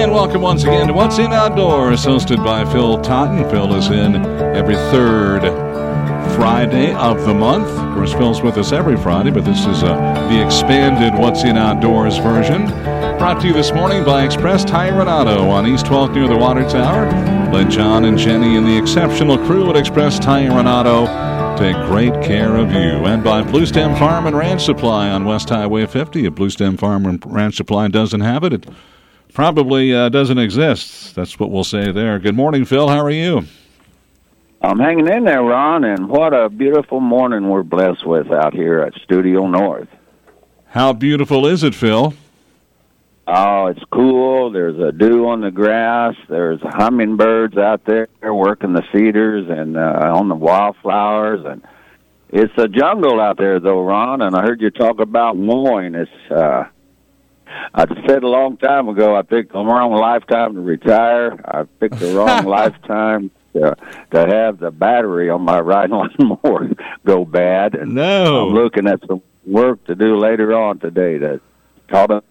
And welcome once again to What's in Outdoors, hosted by Phil Totten. Phil is in every third Friday of the month. Of course, Phil's with us every Friday, but this is the expanded What's in Outdoors version. Brought to you this morning by Express Tire and Auto on East 12th near the Water Tower. Let John and Jenny and the exceptional crew at Express Tire and Auto take great care of you. And by Blue Stem Farm and Ranch Supply on West Highway 50. If Blue Stem Farm and Ranch Supply doesn't have it, it probably doesn't exist. That's what we'll say there. Good morning, Phil. How are you? I'm hanging in there, Ron, and what a beautiful morning we're blessed with out here at Studio North. How beautiful is it, Phil? Oh, it's cool. There's a dew on the grass. There's hummingbirds out there working the cedars and on the wildflowers. And it's a jungle out there, though, Ron, and I heard you talk about mowing. I said a long time ago, I picked the wrong lifetime to retire. I picked the wrong lifetime to have the battery on my riding lawnmower go bad. And no. I'm looking at some work to do later on today to call it.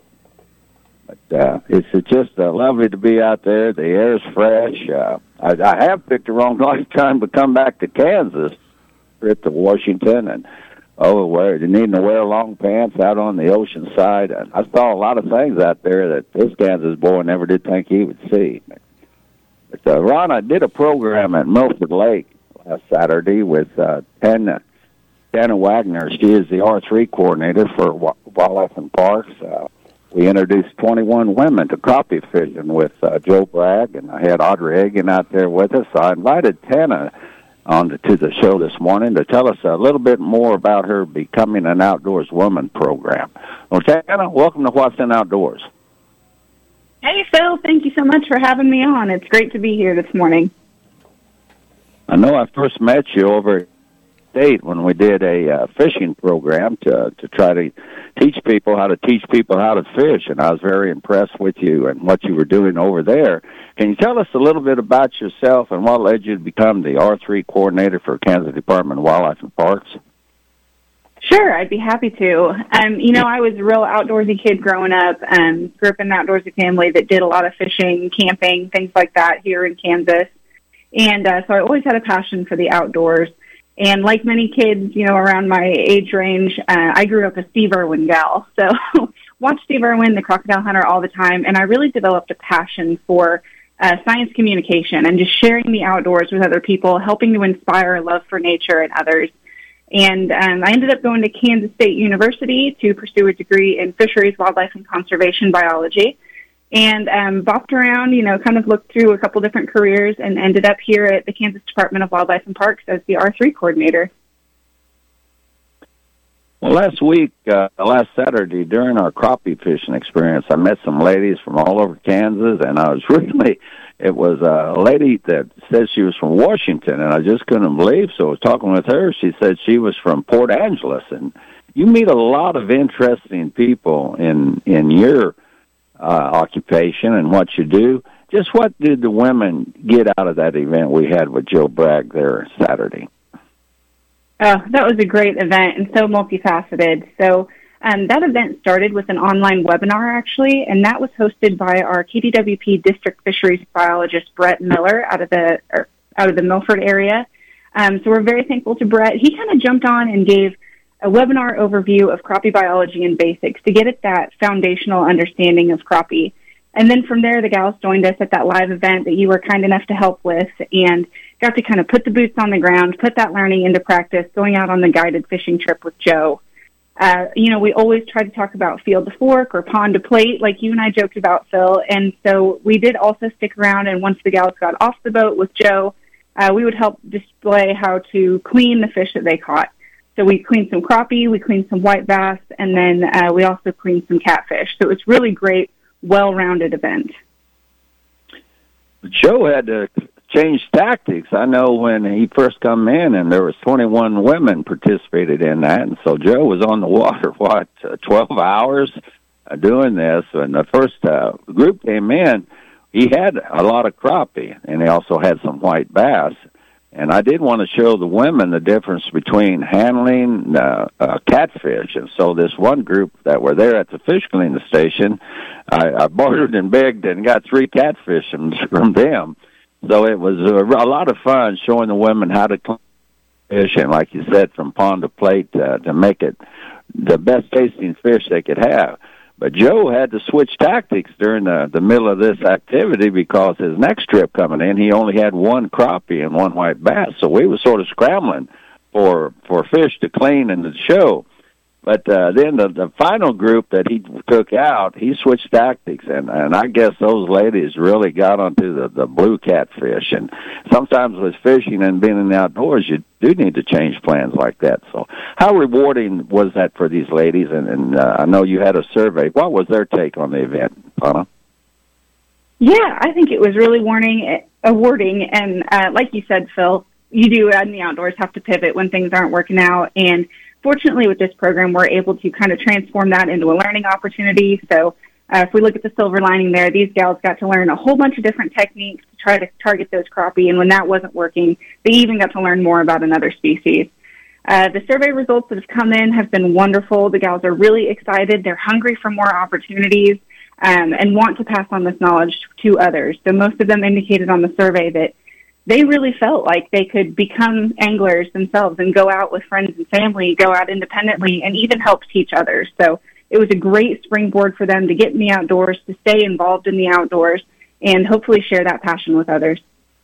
But it's just lovely to be out there. The air's fresh. I have picked the wrong lifetime to come back to Kansas, trip to Washington, and you're needing to wear long pants out on the ocean side. And I saw a lot of things out there that this Kansas boy never did think he would see. But Ron, I did a program at Milford Lake last Saturday with Tana Wagner. She is the R3 coordinator for Wildlife and Parks. We introduced 21 women to crappie fishing with Joe Bragg, and I had Audrey Egan out there with us. I invited Tana to the show this morning to tell us a little bit more about her Becoming an Outdoors Woman program. Well, Tana, welcome to What's in Outdoors. Hey, Phil. Thank you so much for having me on. It's great to be here this morning. I know I first met you over at State when we did a fishing program to try to teach people how to fish, and I was very impressed with you and what you were doing over there. Can you tell us a little bit about yourself and what led you to become the R3 coordinator for Kansas Department of Wildlife and Parks? Sure, I'd be happy to. I was a real outdoorsy kid growing up. Grew up in an outdoorsy family that did a lot of fishing, camping, things like that here in Kansas. And so I always had a passion for the outdoors. And like many kids, around my age range, I grew up a Steve Irwin gal. So watched Steve Irwin, the crocodile hunter, all the time. And I really developed a passion for science communication and just sharing the outdoors with other people, helping to inspire a love for nature and others. And I ended up going to Kansas State University to pursue a degree in fisheries, wildlife, and conservation biology. And bopped around, kind of looked through a couple different careers and ended up here at the Kansas Department of Wildlife and Parks as the R3 coordinator. Well, last Saturday, during our crappie fishing experience, I met some ladies from all over Kansas, and it was a lady that said she was from Washington, and I just couldn't believe, so I was talking with her. She said she was from Port Angeles, and you meet a lot of interesting people in your occupation and what you do. Just what did the women get out of that event we had with Joe Bragg there Saturday? Oh, that was a great event and so multifaceted. So that event started with an online webinar, actually, and that was hosted by our KDWP district fisheries biologist, Brett Miller, out of the Milford area. So we're very thankful to Brett. He kind of jumped on and gave a webinar overview of crappie biology and basics to get at that foundational understanding of crappie. And then from there, the gals joined us at that live event that you were kind enough to help with and got to kind of put the boots on the ground, put that learning into practice, going out on the guided fishing trip with Joe. We always try to talk about field to fork or pond to plate, like you and I joked about, Phil. And so we did also stick around, and once the gals got off the boat with Joe, we would help display how to clean the fish that they caught. So we cleaned some crappie, we cleaned some white bass, and then we also cleaned some catfish. So it was really great, well-rounded event. Joe had to change tactics. I know when he first come in, and there was 21 women participated in that, and so Joe was on the water, 12 hours doing this. And the first group came in, he had a lot of crappie, and he also had some white bass. And I did want to show the women the difference between handling catfish. And so this one group that were there at the fish cleaning station, I bartered and begged and got 3 catfish from them. So it was a lot of fun showing the women how to clean fish, and like you said, from pond to plate to make it the best tasting fish they could have. But Joe had to switch tactics during the middle of this activity because his next trip coming in, he only had 1 crappie and 1 white bass. So we were sort of scrambling for fish to clean and to show. But then the final group that he took out, he switched tactics, and I guess those ladies really got onto the blue catfish. And sometimes with fishing and being in the outdoors, you do need to change plans like that. So how rewarding was that for these ladies? And I know you had a survey. What was their take on the event, Anna? Yeah, I think it was really rewarding. And like you said, Phil, you do in the outdoors have to pivot when things aren't working out. And fortunately, with this program, we're able to kind of transform that into a learning opportunity. So if we look at the silver lining there, these gals got to learn a whole bunch of different techniques to try to target those crappie. And when that wasn't working, they even got to learn more about another species. The survey results that have come in have been wonderful. The gals are really excited. They're hungry for more opportunities and want to pass on this knowledge to others. So most of them indicated on the survey that they really felt like they could become anglers themselves and go out with friends and family, go out independently, and even help teach others. So it was a great springboard for them to get in the outdoors, to stay involved in the outdoors, and hopefully share that passion with others.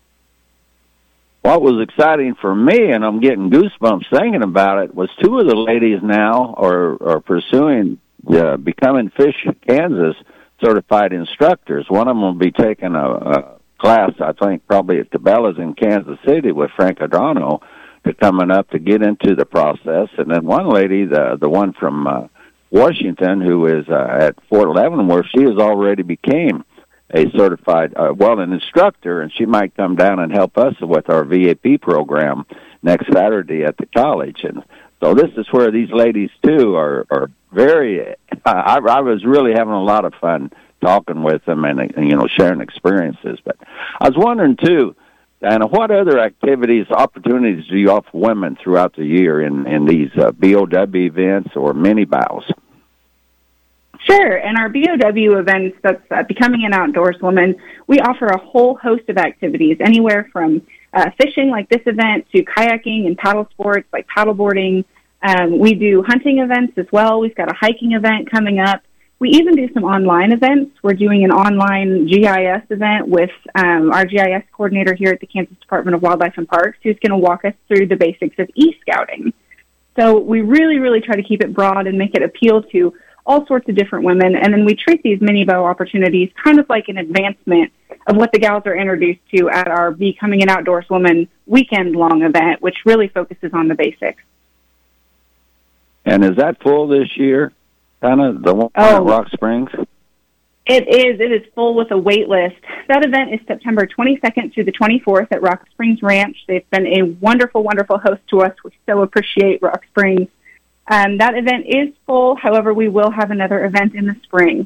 What was exciting for me, and I'm getting goosebumps thinking about it, was 2 of the ladies now are pursuing becoming Fish Kansas certified instructors. One of them will be taking a class, I think, probably at Cabela's in Kansas City with Frank Adrano to coming up to get into the process. And then one lady, the one from Washington, who is at Fort Leavenworth, she has already became a certified, an instructor, and she might come down and help us with our VAP program next Saturday at the college. And so this is where these ladies, too, are very, I was really having a lot of fun talking with them and sharing experiences. But I was wondering, too, Diana, what other activities, opportunities do you offer women throughout the year in these BOW events or mini bows? Sure. In our BOW events, that's Becoming an Outdoors Woman, we offer a whole host of activities, anywhere from fishing like this event to kayaking and paddle sports like paddleboarding. We do hunting events as well. We've got a hiking event coming up. We even do some online events. We're doing an online GIS event with our GIS coordinator here at the Kansas Department of Wildlife and Parks, who's going to walk us through the basics of e-scouting. So we really, really try to keep it broad and make it appeal to all sorts of different women. And then we treat these mini bow opportunities kind of like an advancement of what the gals are introduced to at our Becoming an Outdoors Woman weekend-long event, which really focuses on the basics. And is that full this year? Kind of the one at Rock Springs? It is. It is full with a wait list. That event is September 22nd through the 24th at Rock Springs Ranch. They've been a wonderful, wonderful host to us. We so appreciate Rock Springs. That event is full. However, we will have another event in the spring.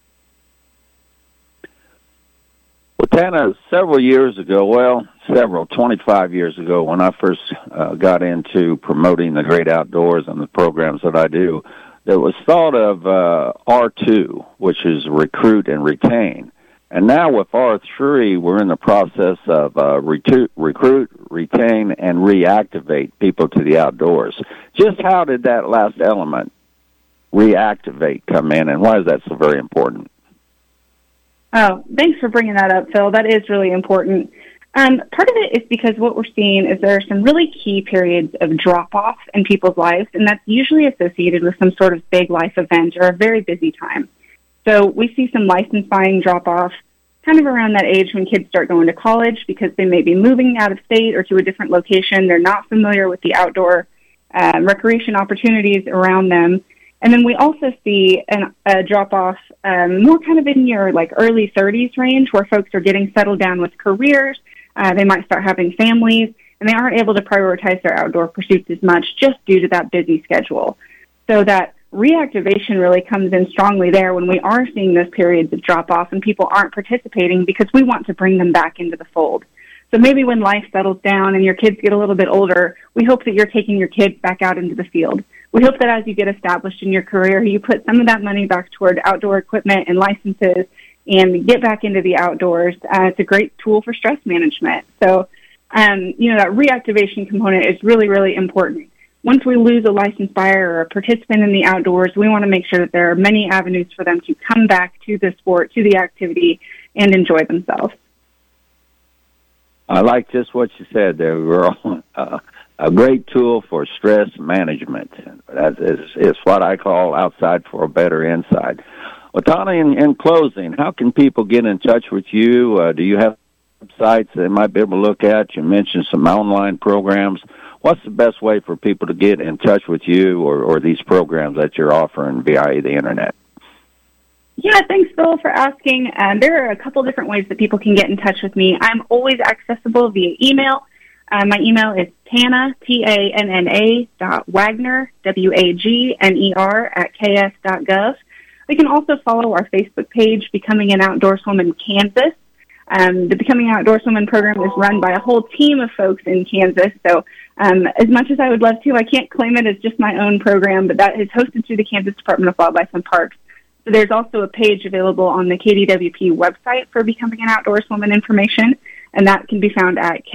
Well, Tana, several years ago, 25 years ago, when I first got into promoting the great outdoors and the programs that I do, there was thought of R2, which is recruit and retain. And now with R3, we're in the process of recruit, retain, and reactivate people to the outdoors. Just how did that last element, reactivate, come in, and why is that so very important? Oh, thanks for bringing that up, Phil. That is really important. Part of it is because what we're seeing is there are some really key periods of drop-off in people's lives, and that's usually associated with some sort of big life event or a very busy time. So we see some license buying drop-off kind of around that age when kids start going to college because they may be moving out of state or to a different location. They're not familiar with the outdoor recreation opportunities around them. And then we also see a drop-off more kind of in your early 30s range where folks are getting settled down with careers. They might start having families, and they aren't able to prioritize their outdoor pursuits as much just due to that busy schedule. So that reactivation really comes in strongly there when we are seeing those periods of drop-off and people aren't participating because we want to bring them back into the fold. So maybe when life settles down and your kids get a little bit older, we hope that you're taking your kids back out into the field. we hope that as you get established in your career, you put some of that money back toward outdoor equipment and licenses and get back into the outdoors. It's a great tool for stress management. So, that reactivation component is really, really important. Once we lose a licensed buyer or a participant in the outdoors, we want to make sure that there are many avenues for them to come back to the sport, to the activity, and enjoy themselves. I like just what you said there, Earl. A great tool for stress management. That is what I call outside for a better inside. Well, Tawna, in closing, how can people get in touch with you? Do you have websites they might be able to look at? You mentioned some online programs. What's the best way for people to get in touch with you or these programs that you're offering via the Internet? Yeah, thanks, Phil, for asking. There are a couple different ways that people can get in touch with me. I'm always accessible via email. My email is Tanna, Tanna, .Wagner, WAGNER, @ks.gov. We can also follow our Facebook page, Becoming an Outdoorswoman Kansas. The Becoming an Outdoorswoman program is run by a whole team of folks in Kansas. So as much as I would love to, I can't claim it as just my own program, but that is hosted through the Kansas Department of Wildlife and Parks. So there's also a page available on the KDWP website for Becoming an Outdoorswoman information, and that can be found at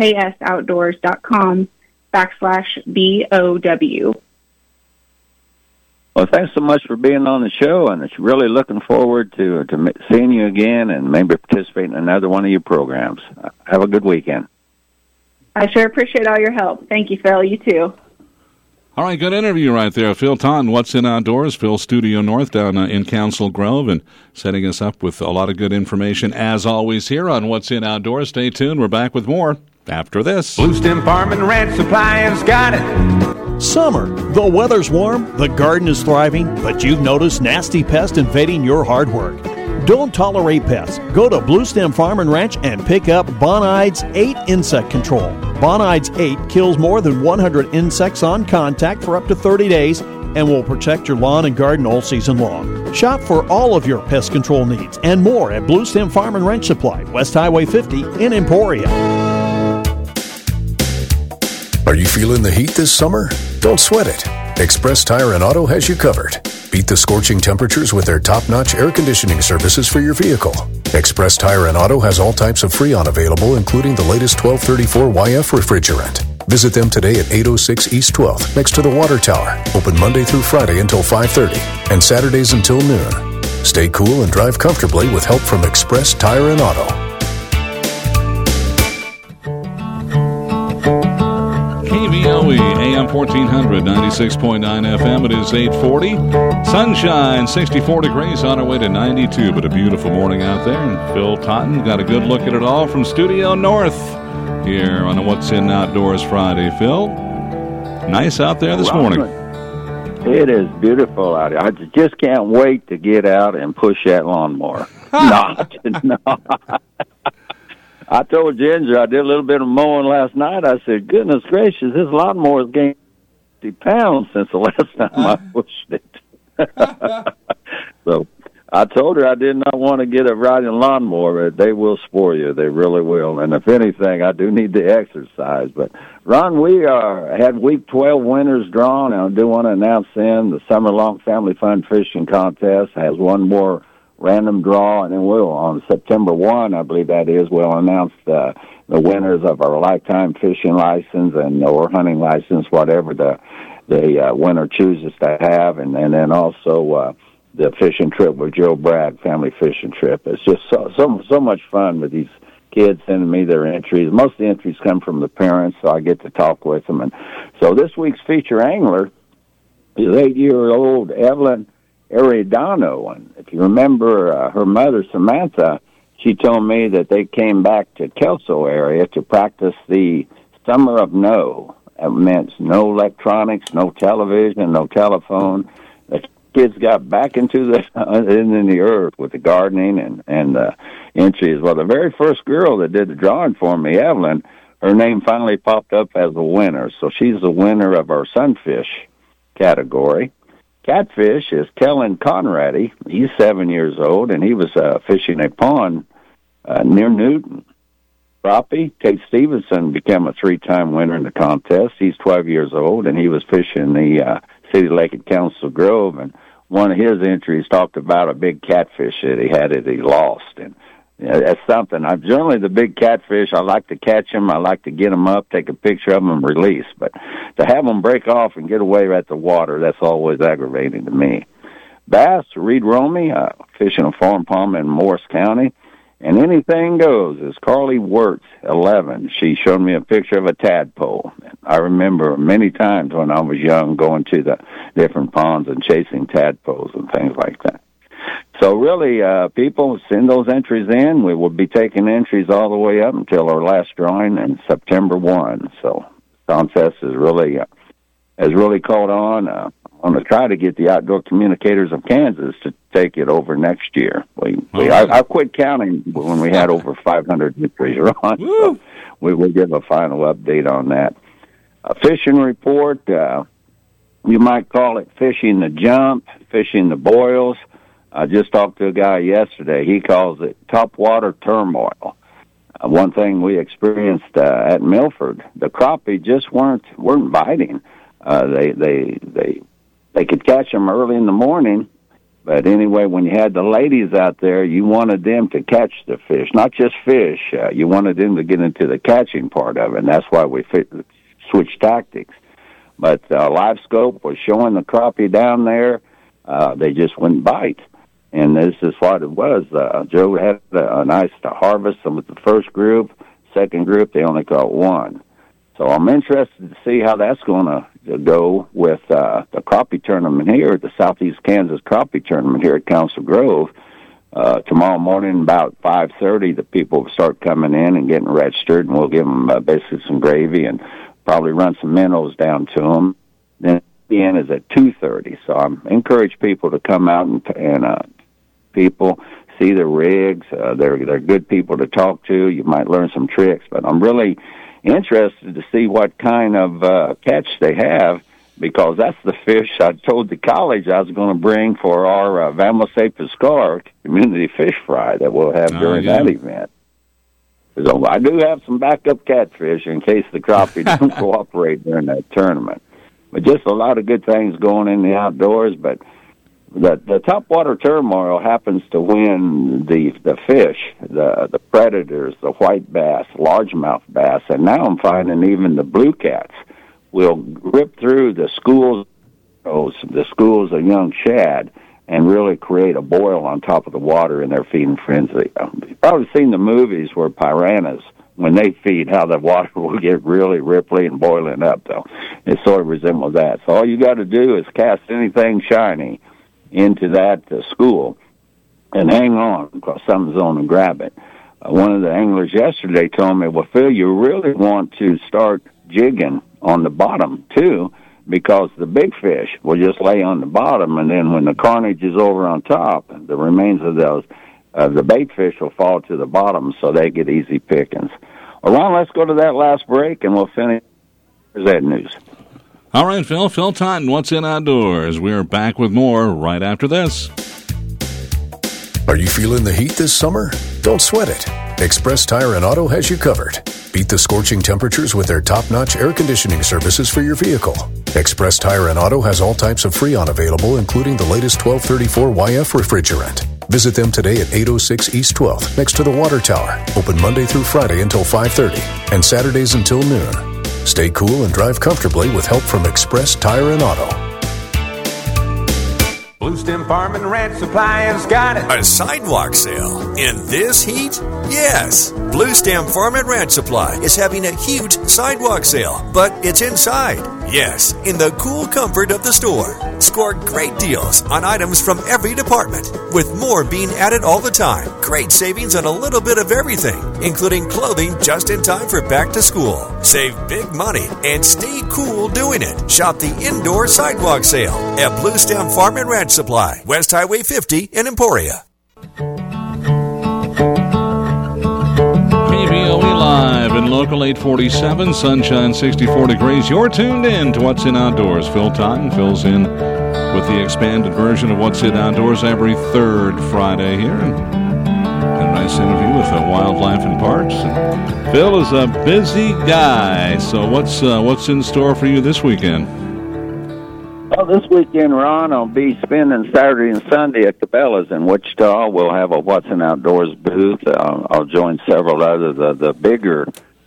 ksoutdoors.com/BOW. Well, thanks so much for being on the show, and it's really looking forward to seeing you again and maybe participating in another one of your programs. Have a good weekend. I sure appreciate all your help. Thank you, Phil. You too. All right, good interview right there. Phil Taunton, What's in Outdoors, Phil's Studio North down in Council Grove, and setting us up with a lot of good information, as always, here on What's in Outdoors. Stay tuned. We're back with more after this. Blue Stem Farm and Ranch Supplying's got it. Summer. The weather's warm, the garden is thriving, but you've noticed nasty pests invading your hard work. Don't tolerate pests. Go to Blue Stem Farm and Ranch and pick up Bonides 8 Insect Control. Bonides 8 kills more than 100 insects on contact for up to 30 days and will protect your lawn and garden all season long. Shop for all of your pest control needs and more at Blue Stem Farm and Ranch Supply, West Highway 50 in Emporia. Are you feeling the heat this summer? Don't sweat it. Express Tire and Auto has you covered. Beat the scorching temperatures with their top-notch air conditioning services for your vehicle. Express Tire and Auto has all types of Freon available, including the latest 1234YF refrigerant. Visit them today at 806 East 12th, next to the Water Tower. Open Monday through Friday until 5:30 and Saturdays until noon. Stay cool and drive comfortably with help from Express Tire and Auto. KVOE, AM 1400, 96.9 FM. It is 8:40. Sunshine, 64 degrees, on our way to 92, but a beautiful morning out there. And Phil Taunton got a good look at it all from Studio North here on a What's in Outdoors Friday. Phil, nice out there this morning. It is beautiful out here. I just can't wait to get out and push that lawnmower. No. I told Ginger I did a little bit of mowing last night. I said, goodness gracious, this lawnmower's gained 50 pounds since the last time I pushed it. So I told her I did not want to get a riding lawnmower. They will spoil you. They really will. And if anything, I do need to exercise. But, Ron, we had Week 12 winners drawn, and I do want to announce then the Summer Long Family Fun Fishing Contest has one more random draw, and then we'll, on September 1, I believe that is, we'll announce the winners of our lifetime fishing license and or hunting license, whatever the winner chooses to have, and then also the fishing trip with Joe Bragg, family fishing trip. It's just so much fun with these kids sending me their entries. Most of the entries come from the parents, so I get to talk with them. And so this week's feature angler is 8-year-old Evelyn Arredondo, and if you remember her mother, Samantha, she told me that they came back to Kelso area to practice the Summer of No. That meant no electronics, no television, no telephone. The kids got back into the earth with the gardening and entries. Well, the very first girl that did the drawing for me, Evelyn, her name finally popped up as a winner, so she's the winner of our sunfish category. Catfish is Kellen Conradi. He's 7 years old, and he was fishing a pond near Newton. Crappie, Tate Stevenson became a 3-time winner in the contest. He's 12 years old, and he was fishing the City Lake at Council Grove, and one of his entries talked about a big catfish that he had that he lost. And that's something. I'm generally the big catfish. I like to catch them. I like to get them up, take a picture of them, and release. But to have them break off and get away at the water, that's always aggravating to me. Bass, Reed Romey, fishing a farm pond in Morris County. And anything goes. It's Carly Wirtz, 11. She showed me a picture of a tadpole. I remember many times when I was young going to the different ponds and chasing tadpoles and things like that. So really, people send those entries in. We will be taking entries all the way up until our last drawing in September 1. So contest is really caught on. I'm going to try to get the Outdoor Communicators of Kansas to take it over next year. I quit counting when we had over 500 entries on. So we will give a final update on that. A fishing report, you might call it fishing the jump, fishing the boils. I just talked to a guy yesterday. He calls it topwater turmoil. One thing we experienced at Milford, the crappie just weren't biting. They could catch them early in the morning, but anyway, when you had the ladies out there, you wanted them to catch the fish, not just fish. You wanted them to get into the catching part of it, and that's why we switched tactics. But Live Scope was showing the crappie down there. They just wouldn't bite, and this is what it was. Joe had a nice harvest with the first group. Second group, they only caught one. So I'm interested to see how that's going to go with the crappie tournament here, the Southeast Kansas crappie tournament here at Council Grove. Tomorrow morning about 5:30, the people will start coming in and getting registered, and we'll give them basically some gravy and probably run some minnows down to them. Then the end is at 2:30. So I encourage people to come out and people see the rigs. They're good people to talk to. You might learn some tricks, but I'm really interested to see what kind of catch they have, because that's the fish I told the college I was going to bring for our Vamos a Pescar community fish fry that we'll have during that event. So I do have some backup catfish in case the crappie don't cooperate during that tournament. But just a lot of good things going in the outdoors, but the topwater turmoil happens to win the fish, the predators, the white bass, largemouth bass, and now I'm finding even the blue cats will rip through the schools of young shad and really create a boil on top of the water in their feeding frenzy. You've probably seen the movies where piranhas, when they feed, how the water will get really ripply and boiling up, though. It sort of resembles that. So all you got to do is cast anything shiny into that school and hang on, because something's going to grab it. One of the anglers yesterday told me, well, Phil, you really want to start jigging on the bottom, too, because the big fish will just lay on the bottom, and then when the carnage is over on top, the remains of those, the bait fish will fall to the bottom, so they get easy pickings. Well, Ron, let's go to that last break, and we'll finish that news. All right, Phil Totten, What's in Outdoors? We're back with more right after this. Are you feeling the heat this summer? Don't sweat it. Express Tire and Auto has you covered. Beat the scorching temperatures with their top-notch air conditioning services for your vehicle. Express Tire and Auto has all types of Freon available, including the latest 1234YF refrigerant. Visit them today at 806 East 12th, next to the Water Tower. Open Monday through Friday until 5:30 and Saturdays until noon. Stay cool and drive comfortably with help from Express Tire and Auto. Blue Stem Farm and Ranch Supply has got it. A sidewalk sale in this heat? Yes. Blue Stem Farm and Ranch Supply is having a huge sidewalk sale, but it's inside. Yes, in the cool comfort of the store. Score great deals on items from every department, with more being added all the time. Great savings on a little bit of everything, including clothing just in time for back to school. Save big money and stay cool doing it. Shop the indoor sidewalk sale at Blue Stem Farm and Ranch Supply, West Highway 50 in Emporia. KBOE Live in Local 847, sunshine 64 degrees. You're tuned in to What's in Outdoors. Phil Totten fills in with the expanded version of What's in Outdoors every third Friday here. And a nice interview with Wildlife and Parks. And Phil is a busy guy, so what's in store for you this weekend? Well, this weekend, Ron, I'll be spending Saturday and Sunday at Cabela's in Wichita. We'll have a What's in Outdoors booth. I'll join several other the bigger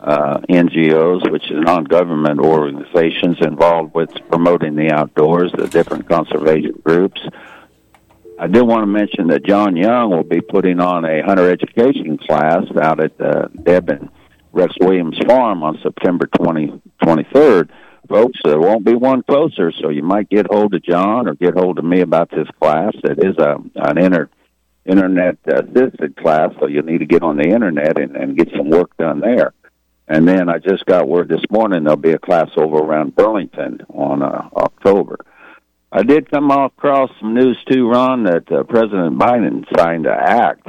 NGOs, which is non-government organizations involved with promoting the outdoors, the different conservation groups. I do want to mention that John Young will be putting on a hunter education class out at Deb and Rex Williams Farm on September 23rd. Folks, there won't be one closer, so you might get hold of John or get hold of me about this class. It is an internet-assisted class, so you'll need to get on the internet and get some work done there. And then I just got word this morning there'll be a class over around Burlington on October. I did come across some news, too, Ron, that President Biden signed an act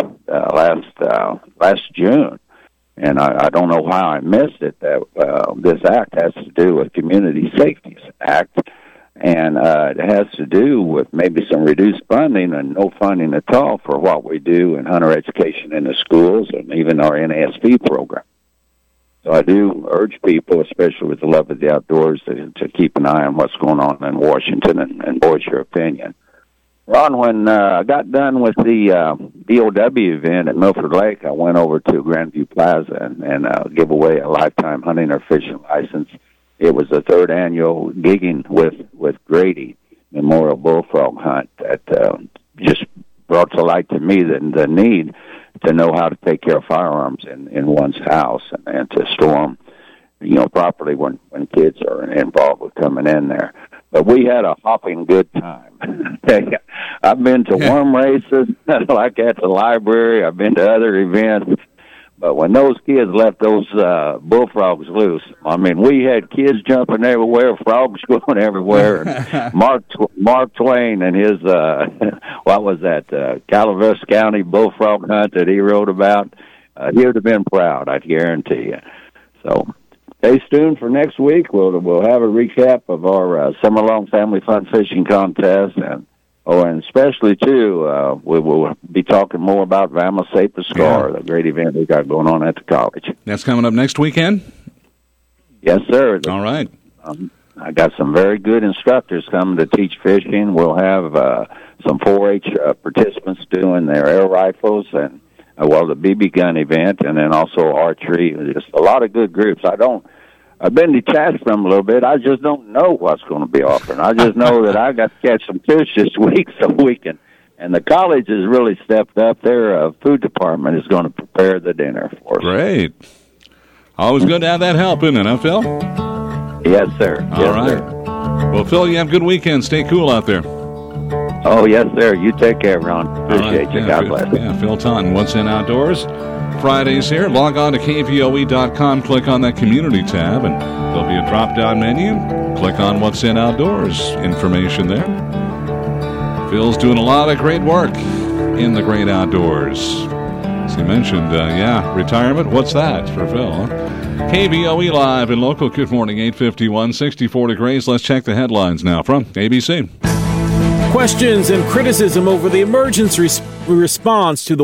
last June. And I don't know how I missed it. That this act has to do with Community Safety Act, and it has to do with maybe some reduced funding and no funding at all for what we do in hunter education in the schools and even our NASP program. So I do urge people, especially with the love of the outdoors, to keep an eye on what's going on in Washington and voice your opinion. Ron, when I got done with the DOW event at Milford Lake, I went over to Grandview Plaza and give away a lifetime hunting or fishing license. It was the third annual Gigging with Grady Memorial Bullfrog Hunt that just brought to light to me the need to know how to take care of firearms in one's house and to store them, properly when kids are involved with coming in there. But we had a hopping good time. I've been to worm races, like at the library. I've been to other events. But when those kids left those bullfrogs loose, I mean, we had kids jumping everywhere, frogs going everywhere. And Mark Twain and his, what was that, Calaveras County bullfrog hunt that he wrote about, he would have been proud, I guarantee you. So stay tuned for next week. We'll have a recap of our Summer Long Family Fun Fishing Contest, and especially, too, we will be talking more about Vamos Save the Scar, the great event we got going on at the college. That's coming up next weekend? Yes, sir. All right. I got some very good instructors coming to teach fishing. We'll have some 4-H participants doing their air rifles and, the BB gun event, and then also archery. Just a lot of good groups. I've been detached from them a little bit. I just don't know what's going to be offered. I just know that I got to catch some fish this week so we can. And the college has really stepped up. Their food department is going to prepare the dinner for us. Great. Always good to have that help, isn't it, huh, Phil? Yes, sir. All right. Sir. Well, Phil, you have a good weekend. Stay cool out there. Oh, yes, sir. You take care, Ron. Appreciate you. God bless. Yeah, Phil Taunton, What's in Outdoors? Fridays here. Log on to KVOE.com, click on that community tab, and there'll be a drop-down menu. Click on What's in Outdoors. Information there. Phil's doing a lot of great work in the great outdoors. As he mentioned, retirement. What's that for Phil? Huh? KVOE Live and local. Good morning, 8:51, 64 degrees. Let's check the headlines now from ABC. Questions and criticism over the emergency response to the